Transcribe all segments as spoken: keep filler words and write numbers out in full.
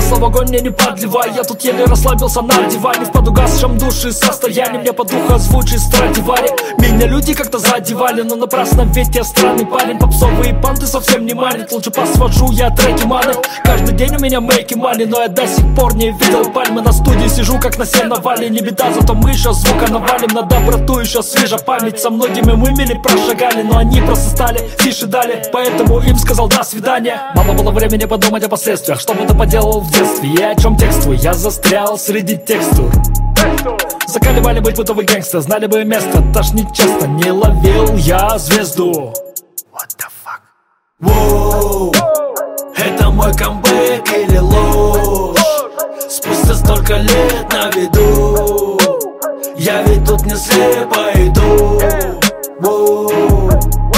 масло в огонь мне не подливай. Я тут еле расслабился на диване, в подугасшем души состоянии. Мне по духу озвучит Страдивари. Меня люди как-то задевали, но напрасно, ведь я странный парень. Попсовые панты совсем не манят, лучше посвожу я треки маны. Каждый день у меня мейки мани, но я до сих пор не видел пальмы. На студии сижу как на сеновале, не беда, зато мы еще звука навалим. На доброту еще свежа память, со многими мы мили прошагали, но они просто стали тише дали, поэтому им сказал до свидания. Мало было времени подумать о последствиях, что бы ты поделал в детстве и о чем текстую. Я застрял среди текстур. Закаливали быть бытовый гэнгстер, знали бы место, тошнить часто. Не ловил я звезду. What the fuck? Воу, это мой камбэк или ложь? Спустя столько лет на виду, я ведь тут не слепо иду. Воу,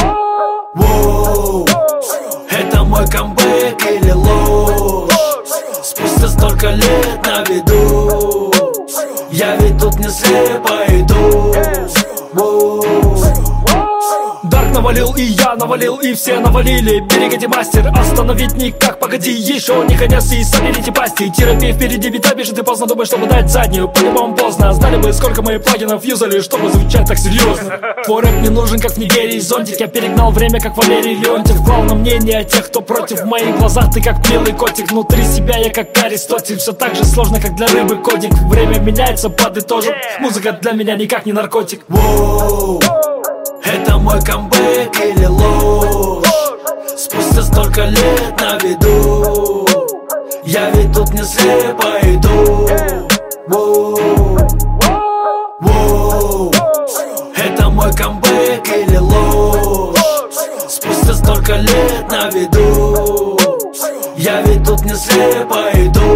воу, это мой камбэк или ложь? Спустя столько лет на виду, я ведь тут не слепо иду. Дарк навалил, и я навалил, и все навалили. Берегите, мастер, остановить никак. Погоди, еще не конец, и соберите пасти. Терапия впереди, бита бежит, и поздно думаешь, чтобы дать заднюю. По-любому поздно, знали бы, сколько мы плагинов юзали, чтобы звучать так серьезно. Твой рэп не нужен, как в Нигерии зонтик. Я перегнал время, как Валерий Леонтьев. Клал на мнение тех, кто против. В моих глазах ты как милый котик, внутри себя я как Аристотель. Все так же сложно, как для рыбы кодик. Время меняется, подытожим. Музыка для меня никак не наркотик. Воу, это мой камбэк или ложь? Спустя столько лет на виду, я ведь тут не слепо иду. Воу, воу, это мой камбэк или ложь? Спустя столько лет на виду, я ведь тут не слепо иду.